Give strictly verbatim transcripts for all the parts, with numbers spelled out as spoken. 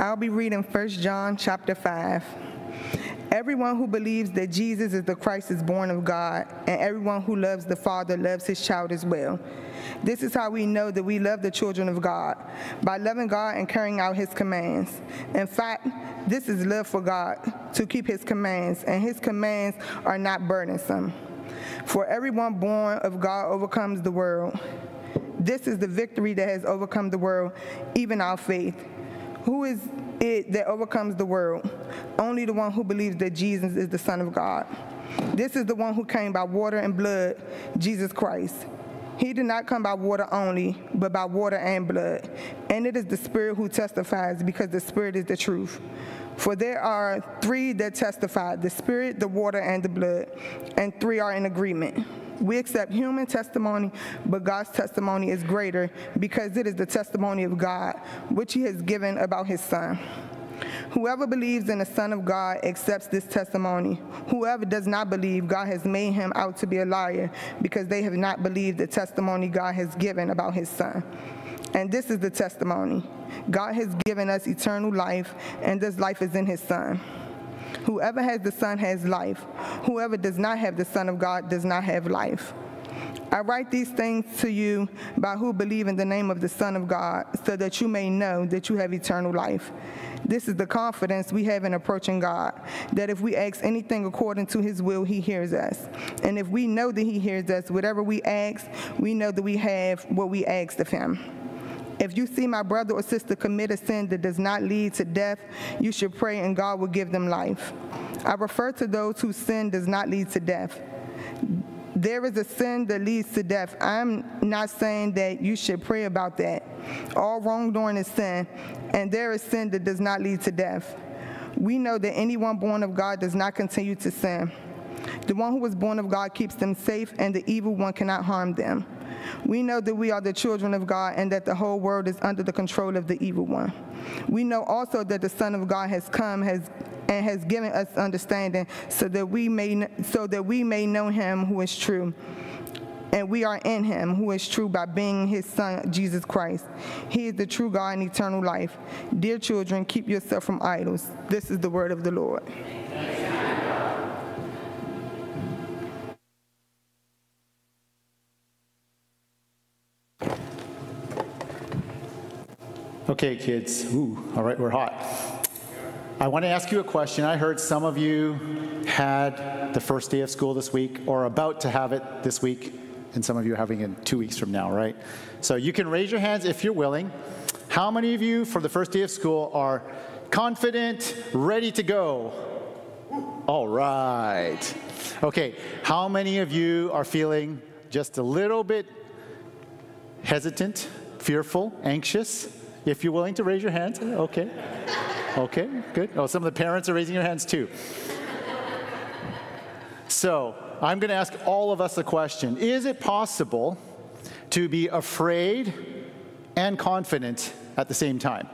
I'll be reading First John chapter five. Everyone who believes that Jesus is the Christ is born of God, and everyone who loves the Father loves his child as well. This is how we know that we love the children of God, by loving God and carrying out his commands. In fact, this is love for God, to keep his commands, and his commands are not burdensome. For everyone born of God overcomes the world. This is the victory that has overcome the world, even our faith. Who is it that overcomes the world? Only the one who believes that Jesus is the Son of God. This is the one who came by water and blood, Jesus Christ. He did not come by water only, but by water and blood. And it is the Spirit who testifies, because the Spirit is the truth. For there are three that testify, the Spirit, the water, and the blood, and three are in agreement. We accept human testimony, but God's testimony is greater, because it is the testimony of God, which he has given about his Son. Whoever believes in the Son of God accepts this testimony. Whoever does not believe, God has made him out to be a liar, because they have not believed the testimony God has given about his Son. And this is the testimony. God has given us eternal life, and this life is in his Son. Whoever has the Son has life. Whoever does not have the Son of God does not have life. I write these things to you by who believe in the name of the Son of God, so that you may know that you have eternal life. This is the confidence we have in approaching God, that if we ask anything according to his will, he hears us. And if we know that he hears us, whatever we ask, we know that we have what we asked of him. If you see my brother or sister commit a sin that does not lead to death, you should pray and God will give them life. I refer to those whose sin does not lead to death. There is a sin that leads to death. I'm not saying that you should pray about that. All wrongdoing is sin, and there is sin that does not lead to death. We know that anyone born of God does not continue to sin. The one who was born of God keeps them safe, and the evil one cannot harm them. We know that we are the children of God, and that the whole world is under the control of the evil one. We know also that the Son of God has come has, and has given us understanding, so that we may so that we may know him who is true. And we are in him who is true by being his Son, Jesus Christ. He is the true God and eternal life. Dear children, keep yourself from idols. This is the word of the Lord. Okay, kids. Ooh, all right, we're hot. I want to ask you a question. I heard some of you had the first day of school this week, or about to have it this week, and some of you are having it two weeks from now, right? So you can raise your hands if you're willing. How many of you, for the first day of school, are confident, ready to go? All right. Okay, how many of you are feeling just a little bit hesitant, fearful, anxious? If you're willing to raise your hands, okay. Okay, good. Oh, some of the parents are raising their hands too. So, I'm going to ask all of us a question. Is it possible to be afraid and confident at the same time?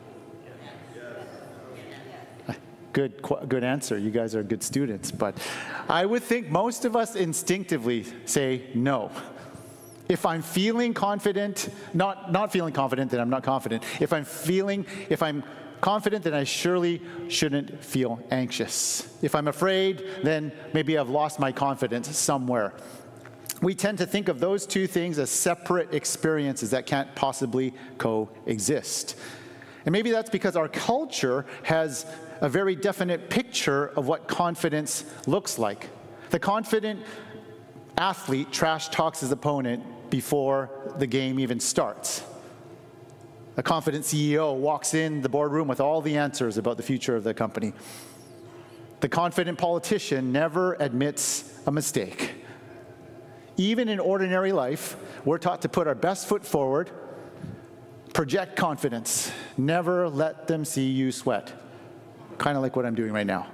Good, good answer. You guys are good students. But I would think most of us instinctively say no. If I'm feeling confident, not, not feeling confident, then I'm not confident. If I'm feeling, if I'm confident, then I surely shouldn't feel anxious. If I'm afraid, then maybe I've lost my confidence somewhere. We tend to think of those two things as separate experiences that can't possibly coexist. And maybe that's because our culture has a very definite picture of what confidence looks like. The confident athlete trash talks his opponent before the game even starts. A confident C E O walks in the boardroom with all the answers about the future of the company. The confident politician never admits a mistake. Even in ordinary life, we're taught to put our best foot forward, project confidence, never let them see you sweat. Kind of like what I'm doing right now.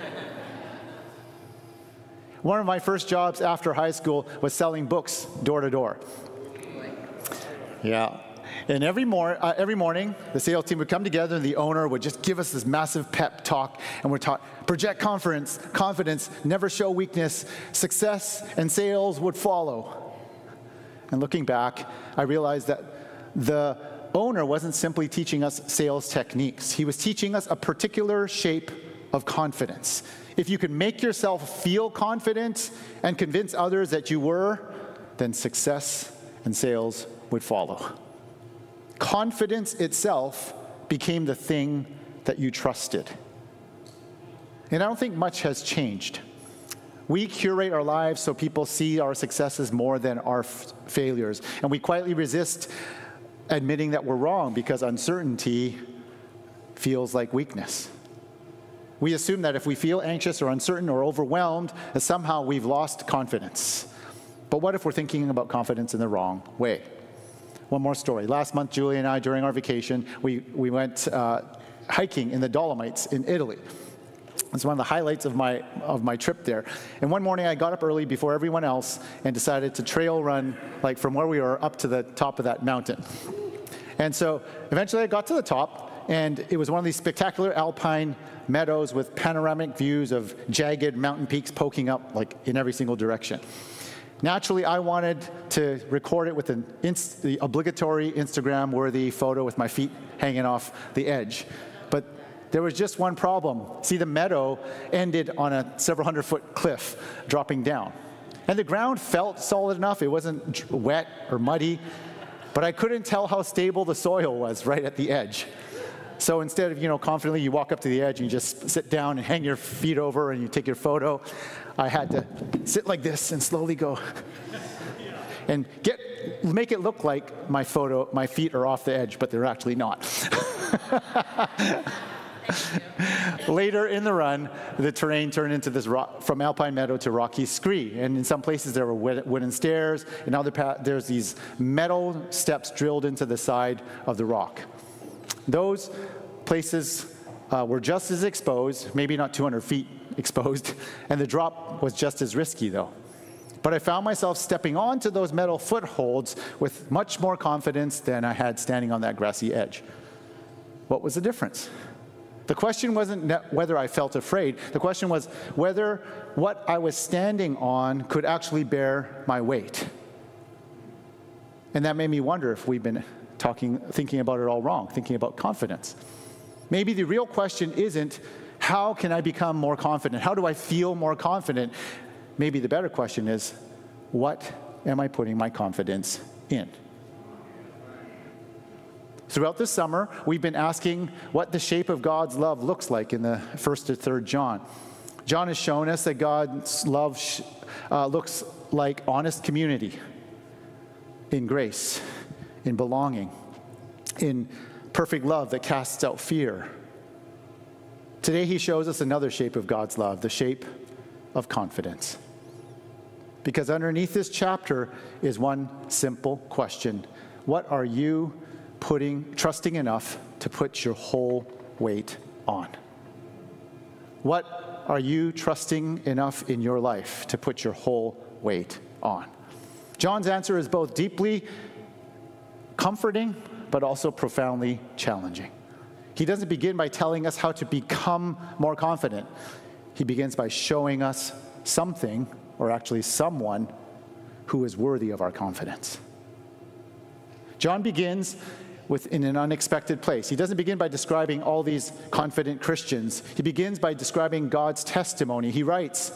One of my first jobs after high school was selling books door to door. Yeah. And every, mor uh, every morning, the sales team would come together and the owner would just give us this massive pep talk, and we're taught, project confidence, confidence, never show weakness, success and sales would follow. And looking back, I realized that the owner wasn't simply teaching us sales techniques. He was teaching us a particular shape of confidence. If you could make yourself feel confident and convince others that you were, then success and sales would follow. Confidence itself became the thing that you trusted. And I don't think much has changed. We curate our lives so people see our successes more than our f- failures. And we quietly resist admitting that we're wrong because uncertainty feels like weakness. We assume that if we feel anxious or uncertain or overwhelmed, that somehow we've lost confidence. But what if we're thinking about confidence in the wrong way? One more story. Last month, Julie and I, during our vacation, we, we went uh, hiking in the Dolomites in Italy. It's one of the highlights of my of my trip there. And one morning I got up early before everyone else and decided to trail run like from where we were up to the top of that mountain. And so eventually I got to the top, and it was one of these spectacular alpine meadows with panoramic views of jagged mountain peaks poking up like in every single direction. Naturally, I wanted to record it with an inst- the obligatory Instagram-worthy photo with my feet hanging off the edge. But there was just one problem. See, the meadow ended on a several hundred foot cliff dropping down. And the ground felt solid enough. It wasn't wet or muddy, but I couldn't tell how stable the soil was right at the edge. So instead of, you know, confidently you walk up to the edge and you just sit down and hang your feet over and you take your photo, I had to sit like this and slowly go and get make it look like my photo, my feet are off the edge, but they're actually not. Later in the run, the terrain turned into this rock, from alpine meadow to rocky scree. And in some places there were wooden stairs, and other pa- there's these metal steps drilled into the side of the rock. Those places uh, were just as exposed, maybe not two hundred feet exposed, and the drop was just as risky though. But I found myself stepping onto those metal footholds with much more confidence than I had standing on that grassy edge. What was the difference? The question wasn't whether I felt afraid. The question was whether what I was standing on could actually bear my weight. And that made me wonder if we've been talking, thinking about it all wrong, thinking about confidence. Maybe the real question isn't, how can I become more confident? How do I feel more confident? Maybe the better question is, what am I putting my confidence in? Throughout this summer, we've been asking what the shape of God's love looks like in the first to third John. John has shown us that God's love sh- uh, looks like honest community in grace, in belonging, in perfect love that casts out fear. Today he shows us another shape of God's love, the shape of confidence. Because underneath this chapter is one simple question. What are you putting, trusting enough to put your whole weight on? What are you trusting enough in your life to put your whole weight on? John's answer is both deeply comforting, but also profoundly challenging. He doesn't begin by telling us how to become more confident. He begins by showing us something, or actually someone, who is worthy of our confidence. John begins with in an unexpected place. He doesn't begin by describing all these confident Christians. He begins by describing God's testimony. He writes,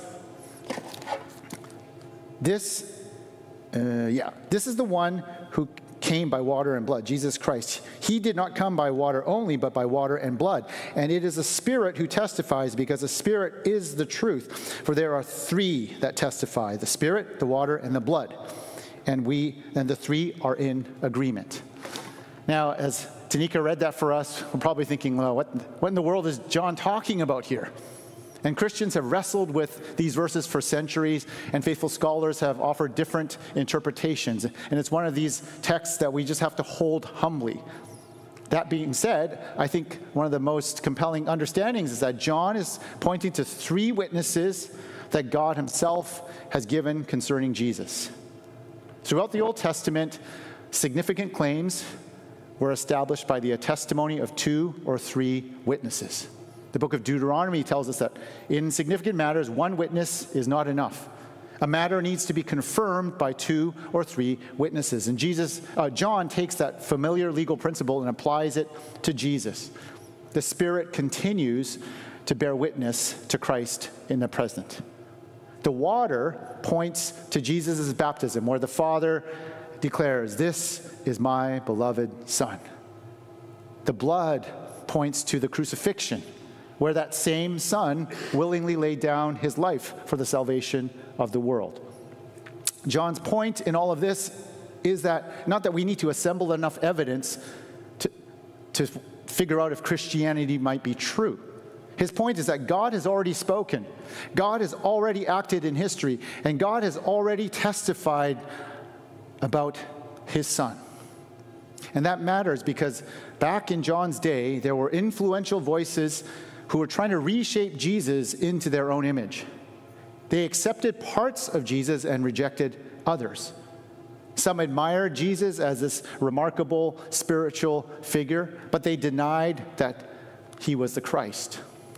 this, uh, yeah, this is the one who came by water and blood, Jesus Christ. He did not come by water only, but by water and blood. And it is the Spirit who testifies, because the Spirit is the truth. For there are three that testify, the Spirit, the water, and the blood. And we, and the three are in agreement. Now, as Tanika read that for us, we're probably thinking, well, what, what in the world is John talking about here? And Christians have wrestled with these verses for centuries, and faithful scholars have offered different interpretations. And it's one of these texts that we just have to hold humbly. That being said, I think one of the most compelling understandings is that John is pointing to three witnesses that God himself has given concerning Jesus. Throughout the Old Testament, significant claims were established by the testimony of two or three witnesses. The book of Deuteronomy tells us that in significant matters, one witness is not enough. A matter needs to be confirmed by two or three witnesses. And Jesus, uh, John takes that familiar legal principle and applies it to Jesus. The Spirit continues to bear witness to Christ in the present. The water points to Jesus' baptism, where the Father declares, "This is my beloved Son." The blood points to the crucifixion, where that same Son willingly laid down his life for the salvation of the world. John's point in all of this is that, not that we need to assemble enough evidence to, to figure out if Christianity might be true. His point is that God has already spoken. God has already acted in history, and God has already testified about his Son. And that matters because back in John's day, there were influential voices who were trying to reshape Jesus into their own image. They accepted parts of Jesus and rejected others. Some admired Jesus as this remarkable spiritual figure, but they denied that he was the Christ,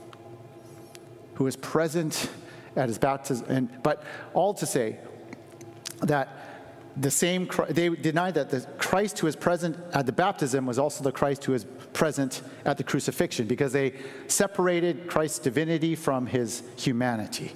who was present at his baptism. And, but all to say that the same, they denied that the Christ who is present at the baptism was also the Christ who is present at the crucifixion, because they separated Christ's divinity from his humanity.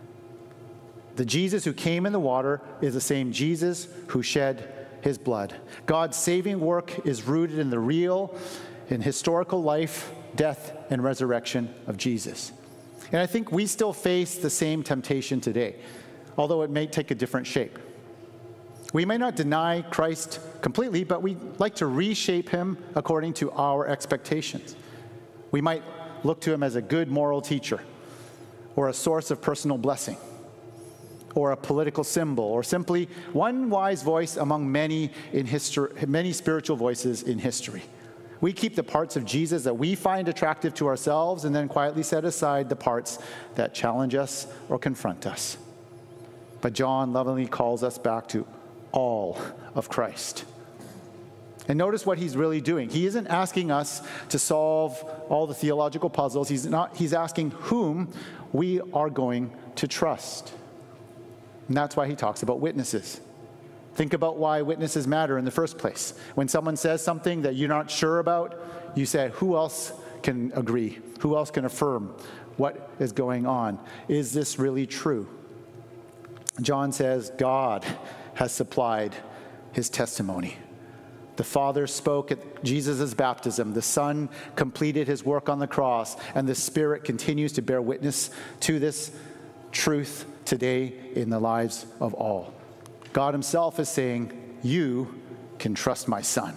The Jesus who came in the water is the same Jesus who shed his blood. God's saving work is rooted in the real and historical life, death, and resurrection of Jesus. And I think we still face the same temptation today, although it may take a different shape. We may not deny Christ completely, but we like to reshape him according to our expectations. We might look to him as a good moral teacher, or a source of personal blessing, or a political symbol, or simply one wise voice among many in history, many spiritual voices in history. We keep the parts of Jesus that we find attractive to ourselves and then quietly set aside the parts that challenge us or confront us. But John lovingly calls us back to all of Christ. And notice what he's really doing. He isn't asking us to solve all the theological puzzles. He's not. He's asking whom we are going to trust. And that's why he talks about witnesses. Think about why witnesses matter in the first place. When someone says something that you're not sure about, you say, who else can agree? Who else can affirm what is going on? Is this really true? John says God has supplied his testimony. The Father spoke at Jesus' baptism. The Son completed his work on the cross. And the Spirit continues to bear witness to this truth today in the lives of all. God himself is saying, you can trust my Son.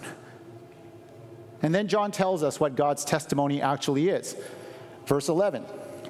And then John tells us what God's testimony actually is. Verse eleven.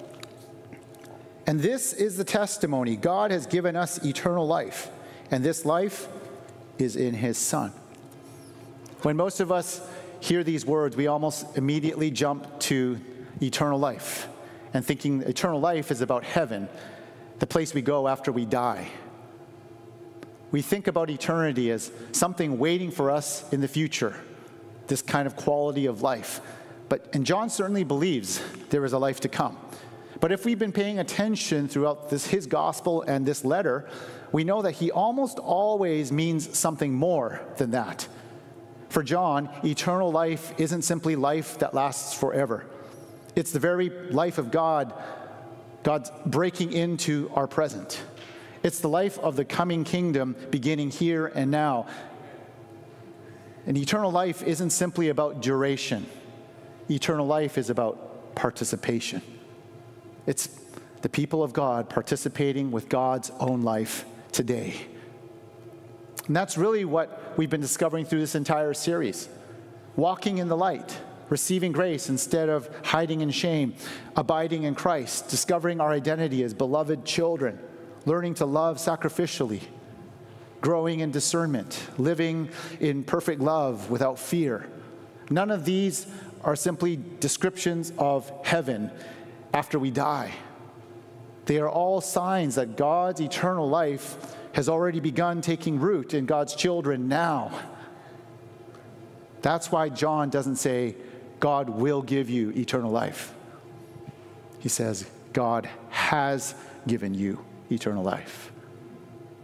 And this is the testimony. God has given us eternal life, and this life is in his Son. When most of us hear these words, we almost immediately jump to eternal life, and thinking eternal life is about heaven, the place we go after we die. We think about eternity as something waiting for us in the future, this kind of quality of life. But, and John certainly believes there is a life to come. But if we've been paying attention throughout this, his gospel and this letter, we know that he almost always means something more than that. For John, eternal life isn't simply life that lasts forever. It's the very life of God, God's breaking into our present. It's the life of the coming kingdom beginning here and now. And eternal life isn't simply about duration. Eternal life is about participation. It's the people of God participating with God's own life today. And that's really what we've been discovering through this entire series. Walking in the light, receiving grace instead of hiding in shame, abiding in Christ, discovering our identity as beloved children, learning to love sacrificially, growing in discernment, living in perfect love without fear. None of these are simply descriptions of heaven after we die. They are all signs that God's eternal life has already begun taking root in God's children now. That's why John doesn't say, God will give you eternal life. He says, God has given you eternal life.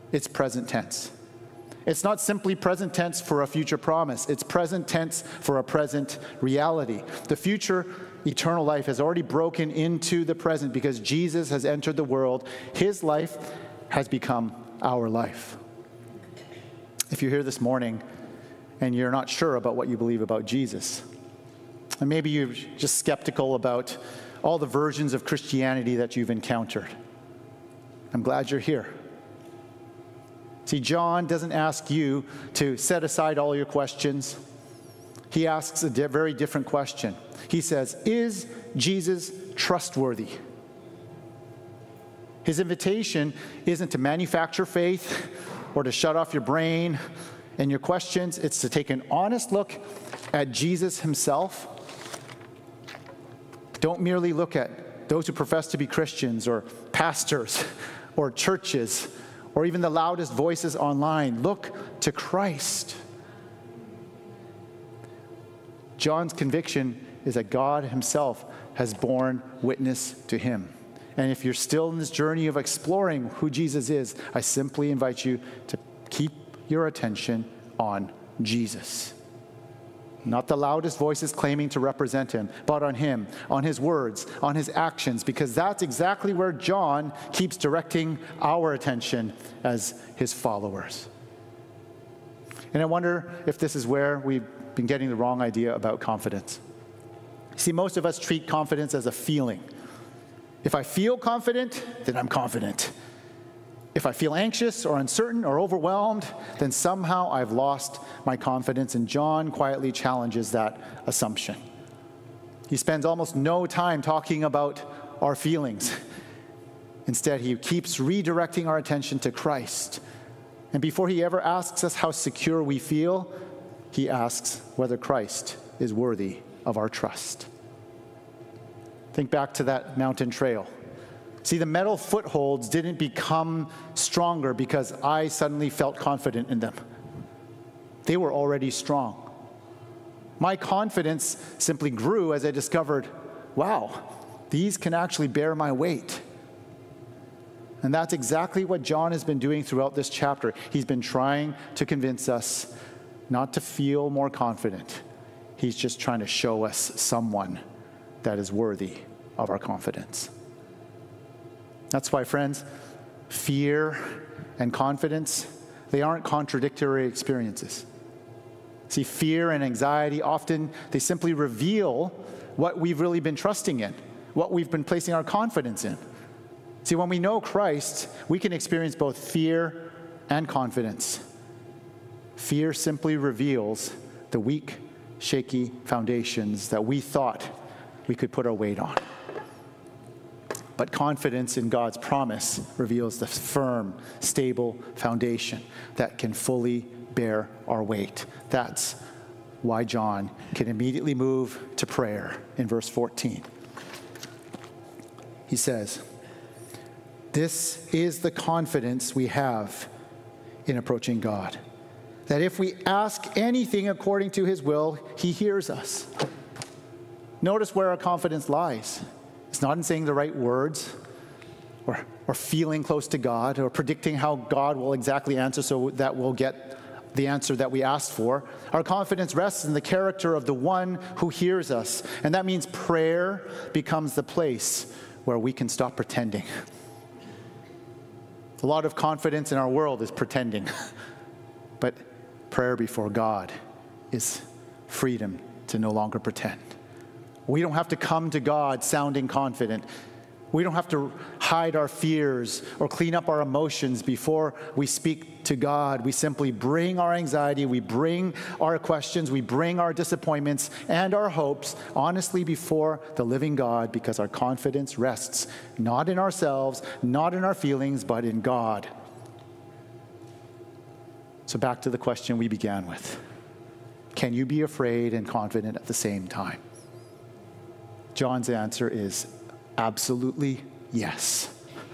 it's present tense. It's not simply present tense for a future promise. It's present tense for a present reality. The future eternal life has already broken into the present because Jesus has entered the world. His life has become our life. If you're here this morning and you're not sure about what you believe about Jesus, and maybe you're just skeptical about all the versions of Christianity that you've encountered, I'm glad you're here. See, John doesn't ask you to set aside all your questions. He asks a di- very different question. He says, is Jesus trustworthy? His invitation isn't to manufacture faith or to shut off your brain and your questions. It's to take an honest look at Jesus himself. Don't merely look at those who profess to be Christians or pastors or churches or even the loudest voices online. Look to Christ. John's conviction is that God himself has borne witness to him. And if you're still in this journey of exploring who Jesus is, I simply invite you to keep your attention on Jesus. Not the loudest voices claiming to represent him, but on him, on his words, on his actions, because that's exactly where John keeps directing our attention as his followers. And I wonder if this is where we've been getting the wrong idea about confidence. See, most of us treat confidence as a feeling. If I feel confident, then I'm confident. If I feel anxious or uncertain or overwhelmed, then somehow I've lost my confidence. And John quietly challenges that assumption. He spends almost no time talking about our feelings. Instead, he keeps redirecting our attention to Christ. And before he ever asks us how secure we feel, he asks whether Christ is worthy of our trust. Think back to that mountain trail. See, the metal footholds didn't become stronger because I suddenly felt confident in them. They were already strong. My confidence simply grew as I discovered, wow, these can actually bear my weight. And that's exactly what John has been doing throughout this chapter. He's been trying to convince us not to feel more confident. He's just trying to show us someone that is worthy of our confidence. That's why, friends, fear and confidence, they aren't contradictory experiences. See, fear and anxiety, often they simply reveal what we've really been trusting in, what we've been placing our confidence in. See, when we know Christ, we can experience both fear and confidence. Fear simply reveals the weak, shaky foundations that we thought we could put our weight on. But confidence in God's promise reveals the firm, stable foundation that can fully bear our weight. That's why John can immediately move to prayer in verse fourteen. He says, "This is the confidence we have in approaching God, that if we ask anything according to his will, he hears us." Notice where our confidence lies. It's not in saying the right words or, or feeling close to God or predicting how God will exactly answer so that we'll get the answer that we asked for. Our confidence rests in the character of the one who hears us. And that means prayer becomes the place where we can stop pretending. A lot of confidence in our world is pretending. But prayer before God is freedom to no longer pretend. We don't have to come to God sounding confident. We don't have to hide our fears or clean up our emotions before we speak to God. We simply bring our anxiety, we bring our questions, we bring our disappointments and our hopes honestly before the living God, because our confidence rests not in ourselves, not in our feelings, but in God. So back to the question we began with. Can you be afraid and confident at the same time? John's answer is absolutely yes.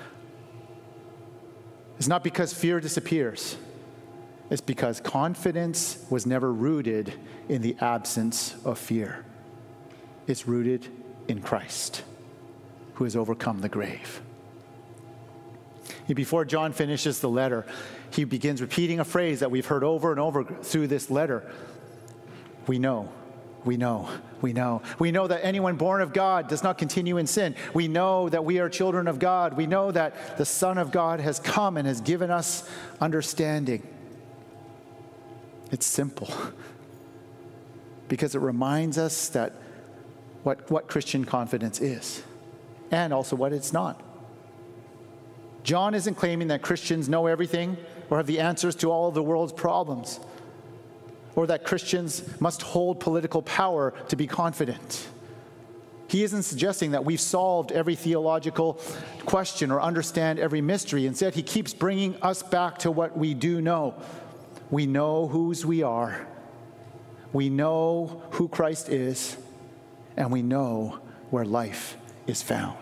It's not because fear disappears. It's because confidence was never rooted in the absence of fear. It's rooted in Christ, who has overcome the grave. Before John finishes the letter, he begins repeating a phrase that we've heard over and over through this letter. We know, we know, we know. We know that anyone born of God does not continue in sin. We know that we are children of God. We know that the Son of God has come and has given us understanding. It's simple because it reminds us that what, what Christian confidence is and also what it's not. John isn't claiming that Christians know everything or have the answers to all of the world's problems, or that Christians must hold political power to be confident. He isn't suggesting that we've solved every theological question or understand every mystery. Instead, he keeps bringing us back to what we do know. We know whose we are. We know who Christ is, and we know where life is found.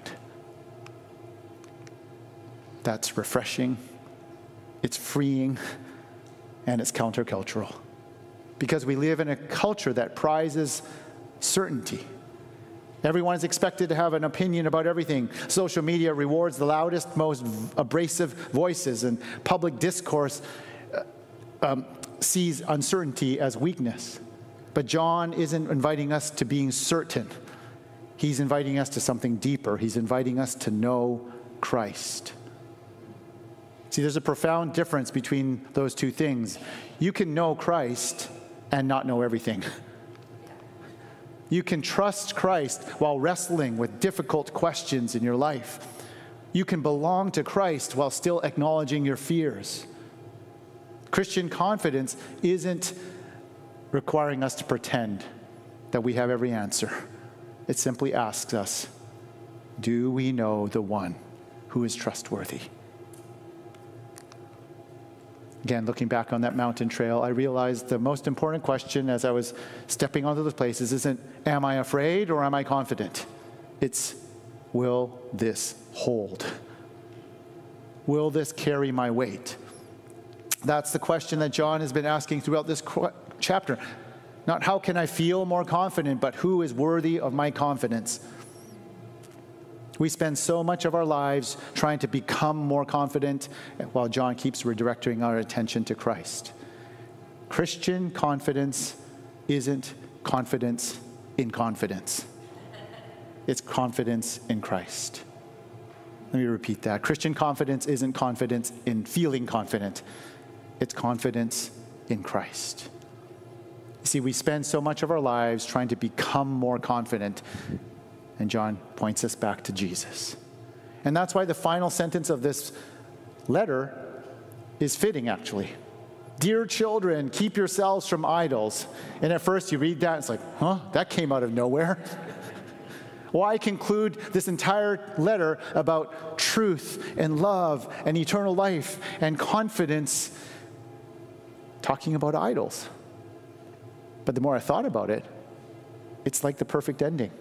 That's refreshing, it's freeing, and it's countercultural. Because we live in a culture that prizes certainty. Everyone is expected to have an opinion about everything. Social media rewards the loudest, most abrasive voices, and public discourse uh, um, sees uncertainty as weakness. But John isn't inviting us to being certain. He's inviting us to something deeper. He's inviting us to know Christ. See, there's a profound difference between those two things. You can know Christ and not know everything. You can trust Christ while wrestling with difficult questions in your life. You can belong to Christ while still acknowledging your fears. Christian confidence isn't requiring us to pretend that we have every answer. It simply asks us, do we know the one who is trustworthy? Again, looking back on that mountain trail, I realized the most important question as I was stepping onto those places isn't, am I afraid or am I confident? It's, will this hold? Will this carry my weight? That's the question that John has been asking throughout this chapter. Not how can I feel more confident, but who is worthy of my confidence? We spend so much of our lives trying to become more confident, while John keeps redirecting our attention to Christ. Christian confidence isn't confidence in confidence. It's confidence in Christ. Let me repeat that. Christian confidence isn't confidence in feeling confident. It's confidence in Christ. See, we spend so much of our lives trying to become more confident, and John points us back to Jesus. And that's why the final sentence of this letter is fitting, actually. Dear children, keep yourselves from idols. And at first you read that, it's like, huh, that came out of nowhere. Why conclude this entire letter about truth and love and eternal life and confidence talking about idols? But the more I thought about it, it's like the perfect ending.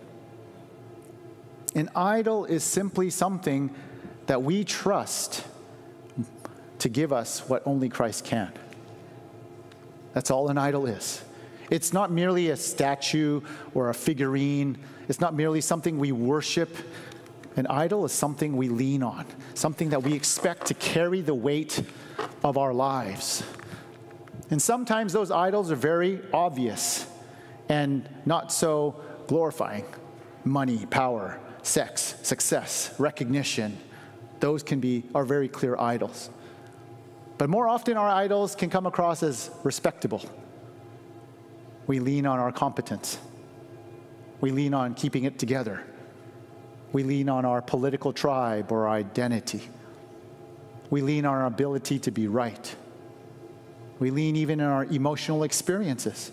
An idol is simply something that we trust to give us what only Christ can. That's all an idol is. It's not merely a statue or a figurine. It's not merely something we worship. An idol is something we lean on, something that we expect to carry the weight of our lives. And sometimes those idols are very obvious and not so glorifying. Money, power, sex, success, recognition, those can be are very clear idols. But more often our idols can come across as respectable. We lean on our competence. We lean on keeping it together. We lean on our political tribe or identity. We lean on our ability to be right. We lean even on our emotional experiences,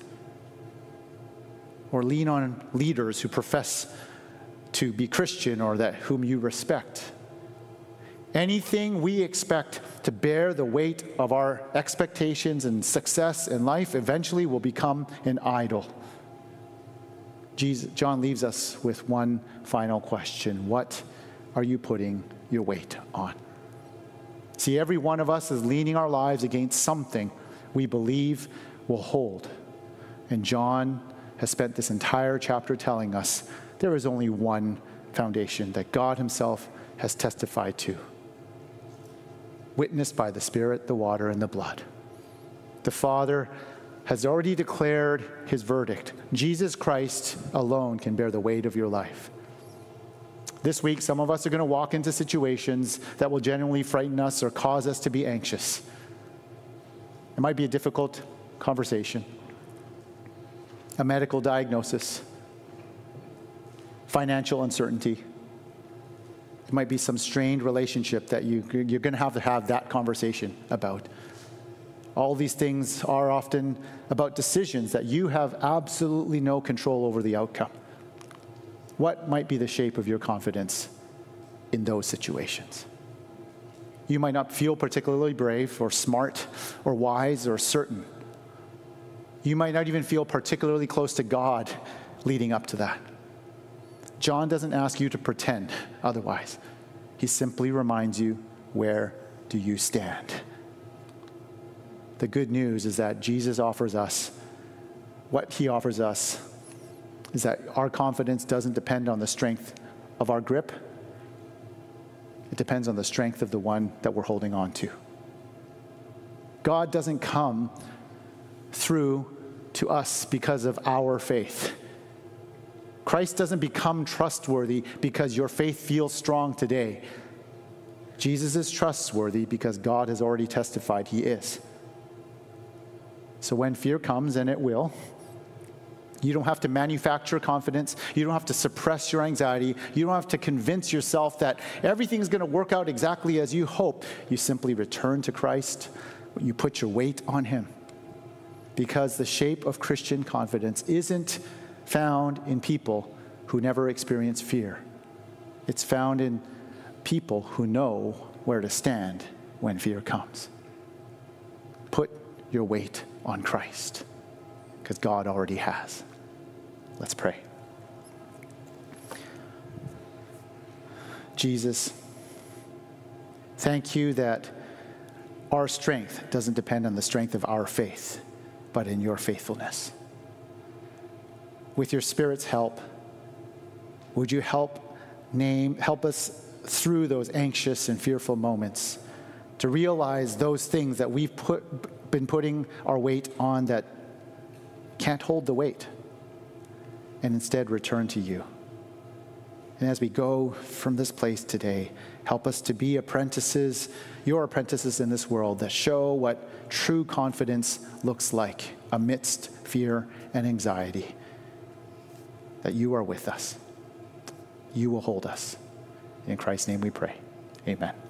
or lean on leaders who profess to be Christian or that whom you respect. Anything we expect to bear the weight of our expectations and success in life eventually will become an idol. Jesus, John leaves us with one final question. What are you putting your weight on? See, every one of us is leaning our lives against something we believe will hold. And John has spent this entire chapter telling us there is only one foundation that God himself has testified to. witnessed by the Spirit, the water, and the blood. The Father has already declared his verdict. Jesus Christ alone can bear the weight of your life. This week, some of us are going to walk into situations that will genuinely frighten us or cause us to be anxious. It might be a difficult conversation, a medical diagnosis, financial uncertainty. It might be some strained relationship that you, you're going to have to have that conversation about. All these things are often about decisions that you have absolutely no control over the outcome. What might be the shape of your confidence in those situations? You might not feel particularly brave or smart or wise or certain. You might not even feel particularly close to God leading up to that. John doesn't ask you to pretend otherwise. He simply reminds you, where do you stand? The good news is that Jesus offers us, what he offers us is that our confidence doesn't depend on the strength of our grip. It depends on the strength of the one that we're holding on to. God doesn't come through to us because of our faith. Christ doesn't become trustworthy because your faith feels strong today. Jesus is trustworthy because God has already testified he is. So when fear comes, and it will, you don't have to manufacture confidence. You don't have to suppress your anxiety. You don't have to convince yourself that everything's going to work out exactly as you hope. You simply return to Christ. You put your weight on him. Because the shape of Christian confidence isn't found in people who never experience fear. It's found in people who know where to stand when fear comes. Put your weight on Christ, because God already has. Let's pray. Jesus, thank you that our strength doesn't depend on the strength of our faith, but in your faithfulness. With your Spirit's help, would you help name, help us through those anxious and fearful moments to realize those things that we've put, been putting our weight on that can't hold the weight, and instead return to you. And as we go from this place today, help us to be apprentices, your apprentices in this world, that show what true confidence looks like amidst fear and anxiety. That you are with us. You will hold us. In Christ's name we pray. Amen.